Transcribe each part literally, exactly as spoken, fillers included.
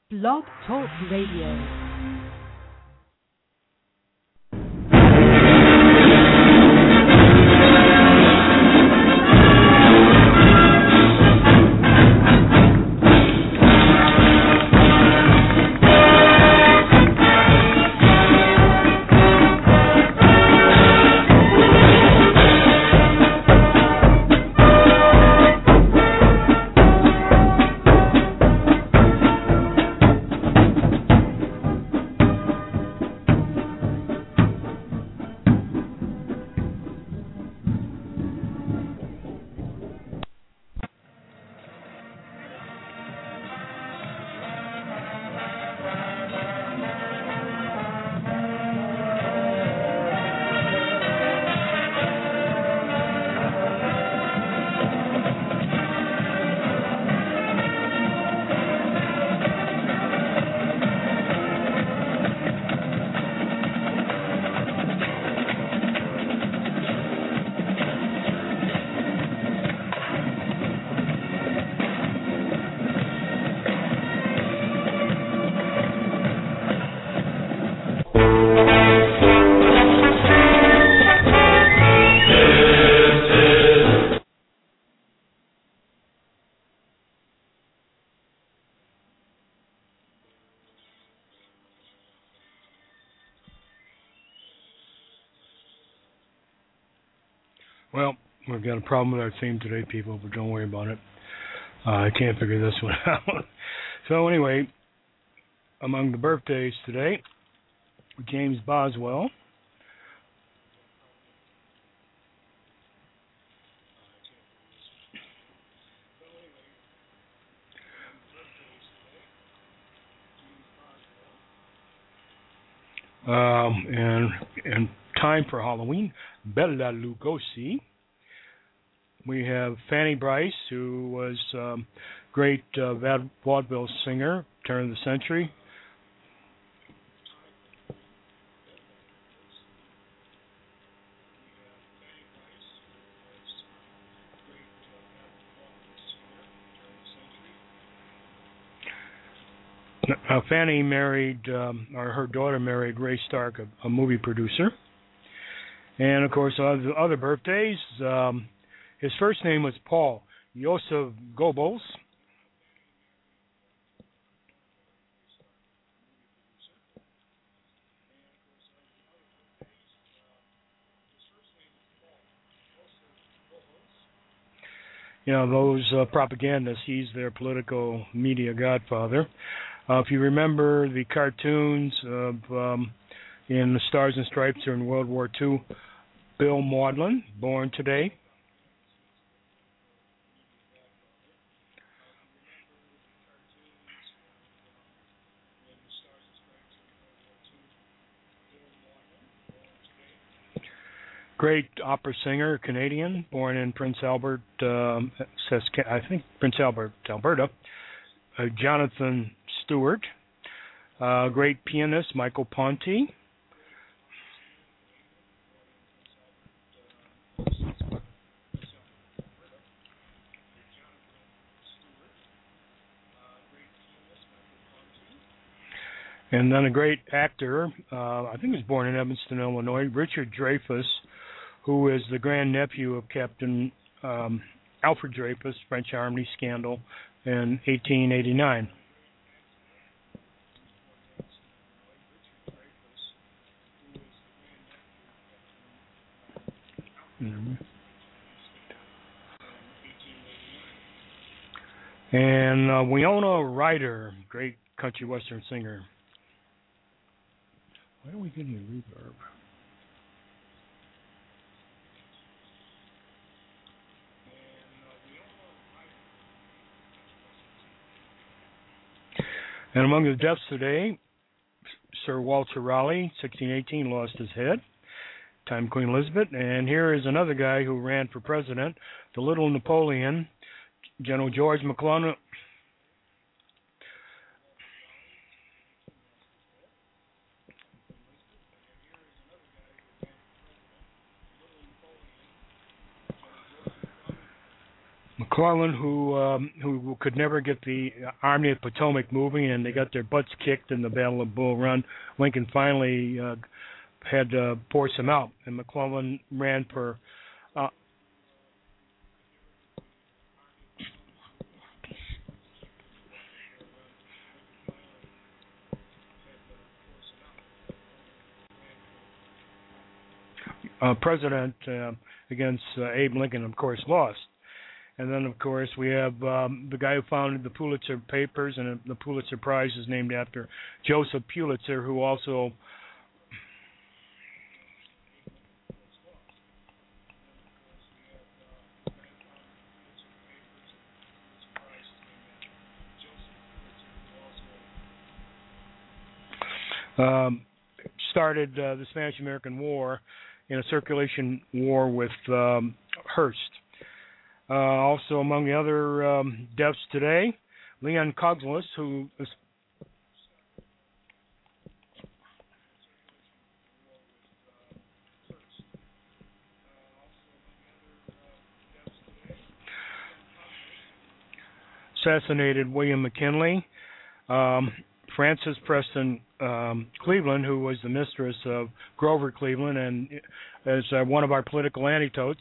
Blog Talk Radio. Well, we've got a problem with our theme today, people, but don't worry about it. Uh, I can't figure this one out. So anyway, among the birthdays today, James Boswell. Um, and and time for Halloween, Bela Lugosi. We have Fanny Brice, who was a um, great uh, vaudeville singer, turn of the century. Uh, Fanny married, um, or her daughter married Ray Stark, a, a movie producer. And, of course, other, other birthdays. Um, his first name was Paul Joseph Goebbels. You know, those uh, propagandists, he's their political media godfather. Uh, if you remember the cartoons of um, in the Stars and Stripes during World War Two, Bill Maudlin, born today. Great opera singer, Canadian, born in Prince Albert, um, I think Prince Albert, Alberta. Uh, Jonathan Stewart, uh, great pianist, Michael Ponti. And then a great actor, uh, I think he was born in Evanston, Illinois, Richard Dreyfuss, who is the grandnephew of Captain um, Alfred Dreyfus, French Army scandal in eighteen eighty-nine. Mm-hmm. And uh, Winona Ryder, great country western singer. Why are we getting a reverb? And among the deaths today, Sir Walter Raleigh, sixteen eighteen, lost his head. Time Queen Elizabeth. And here is another guy who ran for president, the little Napoleon, General George McClellan. McClellan, who um, who could never get the Army of Potomac moving, and they got their butts kicked in the Battle of Bull Run. Lincoln finally uh, had to force him out, and McClellan ran for uh, uh, president uh, against uh, Abe Lincoln, of course, lost. And then, of course, we have um, the guy who founded the Pulitzer Papers, and the Pulitzer Prize is named after Joseph Pulitzer, who also um, started uh, the Spanish-American War in a circulation war with um, Hearst. Uh, also, among the other um, deaths today, Leon Cogswell, who is assassinated William McKinley, um, Frances Preston um, Cleveland, who was the mistress of Grover Cleveland and is uh, one of our political antidotes.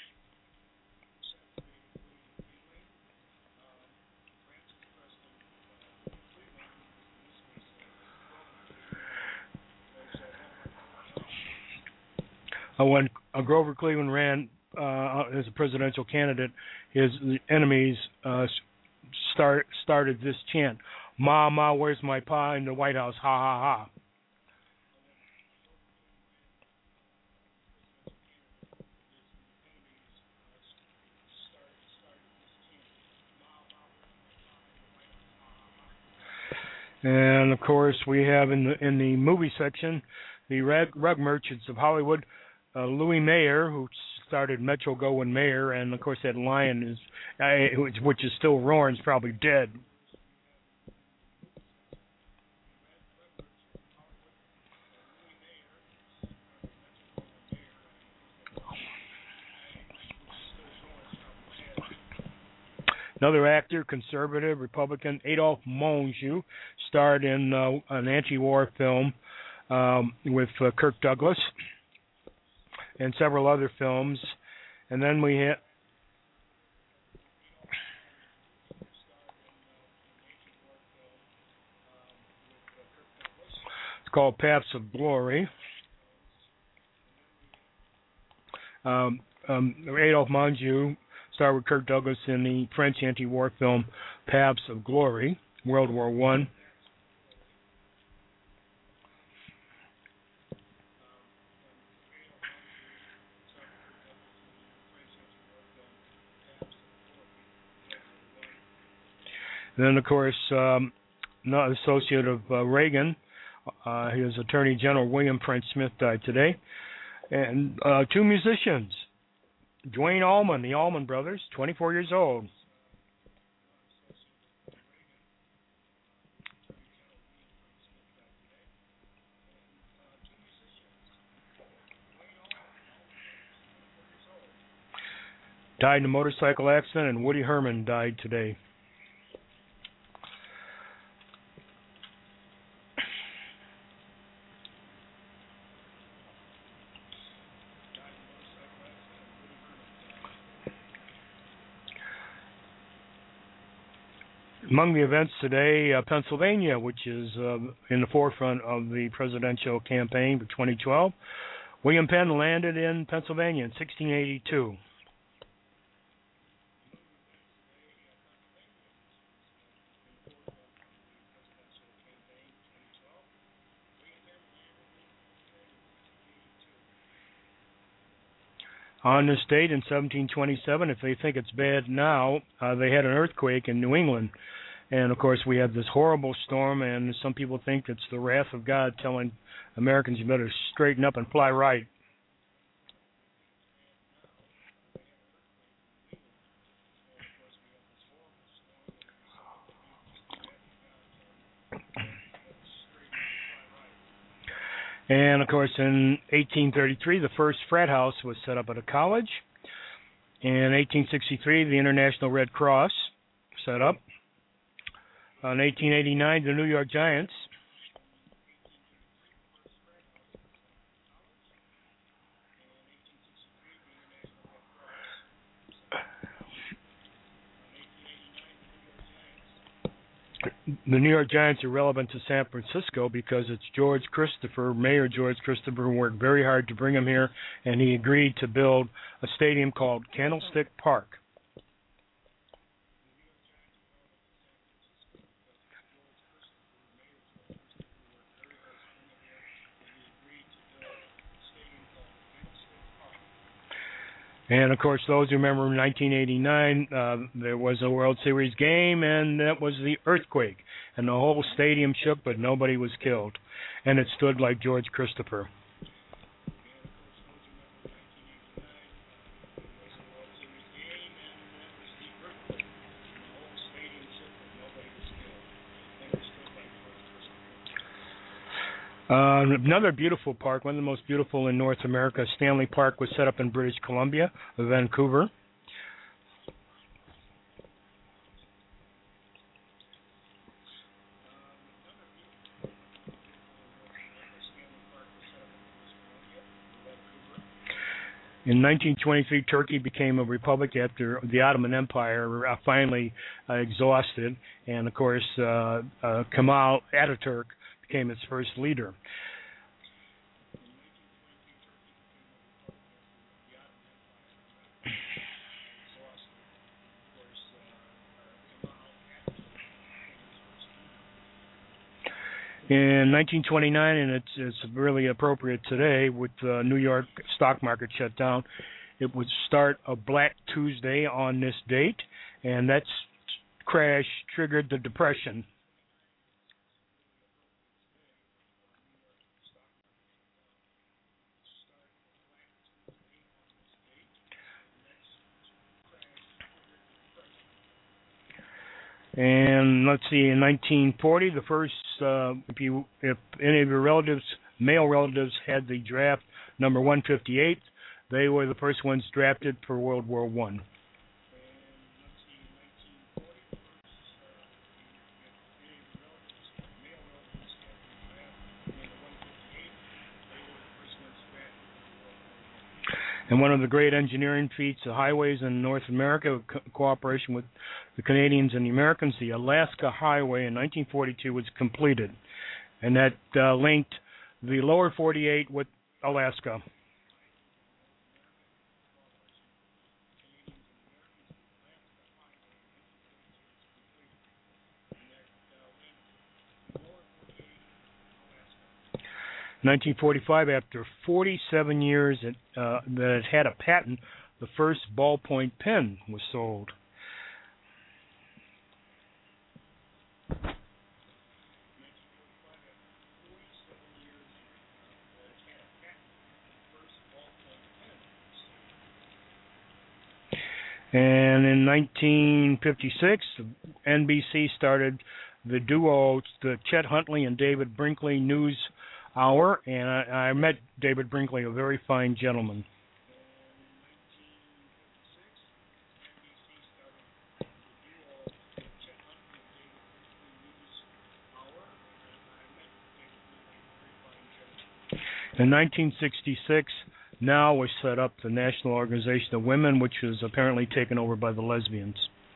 Uh, when uh, Grover Cleveland ran uh, as a presidential candidate, his enemies uh, start, started this chant, "Ma, Ma, where's my pa?" in the White House, ha, ha, ha. And of course, we have in the in the movie section, the rug, rug merchants of Hollywood, uh, Louis Mayer, who started Metro Goldwyn Mayer, and of course that lion is, uh, which, which is still roaring, is probably dead. Another actor, conservative, Republican, Adolphe Menjou, starred in uh, an anti-war film um, with uh, Kirk Douglas and several other films. And then we had it's called Paths of Glory. Um, um, Adolphe Menjou starred with Kirk Douglas in the French anti-war film Paths of Glory, World War One. And then, of course, um, not associate of uh, Reagan, uh, his Attorney General William French Smith died today, and uh, two musicians. Duane Allman, the Allman Brothers, twenty-four years old. Died in a motorcycle accident, and Woody Herman died today. Among the events today, uh, Pennsylvania, which is uh, in the forefront of the presidential campaign for twenty twelve. William Penn landed in Pennsylvania in sixteen eighty-two. On this date in seventeen twenty-seven, if they think it's bad now, uh, they had an earthquake in New England. And, of course, we had this horrible storm, and some people think it's the wrath of God telling Americans you better straighten up and fly right. And, of course, in eighteen thirty-three, the first frat house was set up at a college. In eighteen sixty-three, the International Red Cross set up. In eighteen eighty-nine, the New York Giants. The New York Giants are relevant to San Francisco because it's George Christopher, Mayor George Christopher, who worked very hard to bring him here, and he agreed to build a stadium called Candlestick Park. And, of course, those who remember in nineteen eighty-nine, uh, there was a World Series game, and that was the earthquake. And the whole stadium shook, but nobody was killed. And it stood like George Christopher. Uh, another beautiful park, one of the most beautiful in North America, Stanley Park, was set up in British Columbia, Vancouver. In nineteen twenty-three, Turkey became a republic after the Ottoman Empire uh, finally uh, exhausted, and of course uh, uh, Kemal Ataturk became its first leader. In nineteen twenty-nine, and it's, it's really appropriate today with the uh, New York stock market shut down, it would start a Black Tuesday on this date, and that crash triggered the Depression. And let's see, in nineteen forty, the first, uh, if you, if any of your relatives, male relatives, had the draft number one fifty-eight, they were the first ones drafted for World War One. And one of the great engineering feats of highways in North America, co- cooperation with the Canadians and the Americans, the Alaska Highway in nineteen forty-two was completed. And that uh, linked the lower forty-eight with Alaska. nineteen forty-five, after forty-seven years it, uh, that it had a patent, the first ballpoint pen was sold. And in nineteen fifty-six, N B C started the duo, the Chet Huntley and David Brinkley News Hour, and I, I met David Brinkley, a very fine gentleman. In nineteen sixty-six, now was set up the National Organization of Women, which was apparently taken over by the lesbians.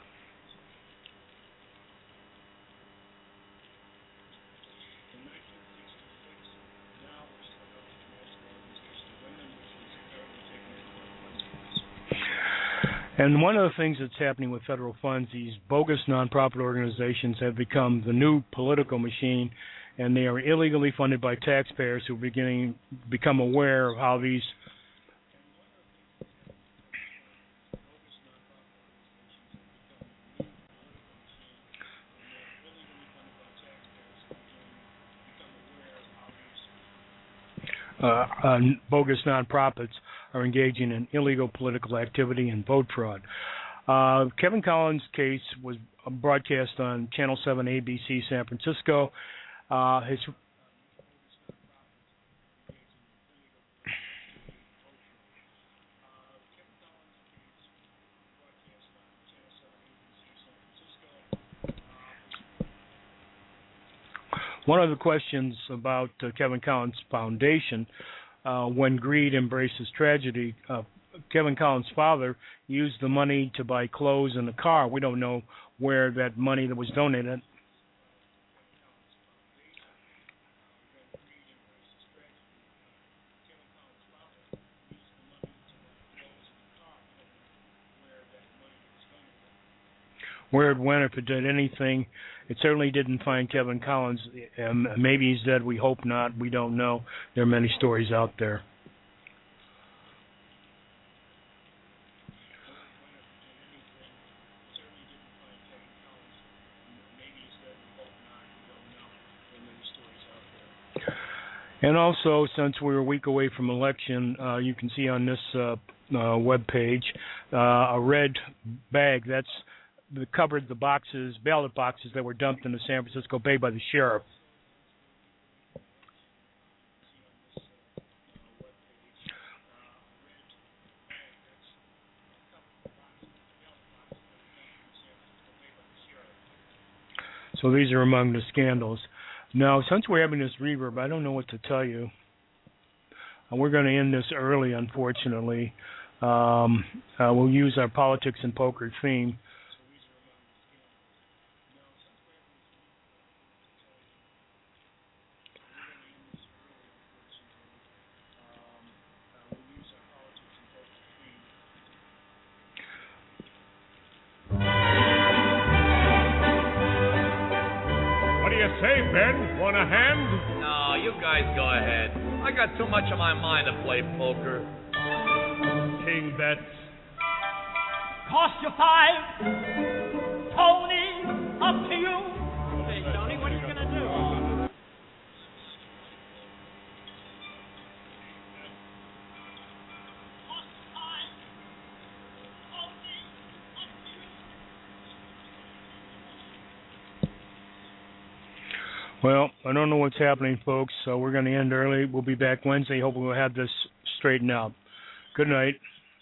And one of the things that's happening with federal funds, these bogus nonprofit organizations have become the new political machine, and they are illegally funded by taxpayers who are beginning become aware of how these uh, uh, bogus nonprofits are engaging in illegal political activity and vote fraud. Uh, Kevin Collins' case was broadcast on Channel seven A B C San Francisco. Uh, his One of the questions about uh, Kevin Collins Foundation, uh, when greed embraces tragedy, uh, Kevin Collins' father used the money to buy clothes and a car. We don't know where that money that was donated. Where it went, if it did anything. It certainly didn't find Kevin Collins. Um, maybe he's dead. We hope not. We don't know. There are many stories out there. And also, since we're a week away from election, uh, you can see on this uh, uh, web page uh, a red bag. That's that covered the boxes, ballot boxes that were dumped in the San Francisco Bay by the sheriff. So these are among the scandals. Now, since we're having this reverb, I don't know what to tell you. Uh, we're going to end this early, unfortunately. Um, uh, we'll use our politics and poker theme. Say, Ben, want a hand? No, you guys go ahead. I got too much on my mind to play poker. King bets. Cost you five. Tony, up to you. Hey, Tony, what are you going to do? Well, I don't know what's happening, folks, so we're going to end early. We'll be back Wednesday. Hopefully we'll have this straightened out. Good night.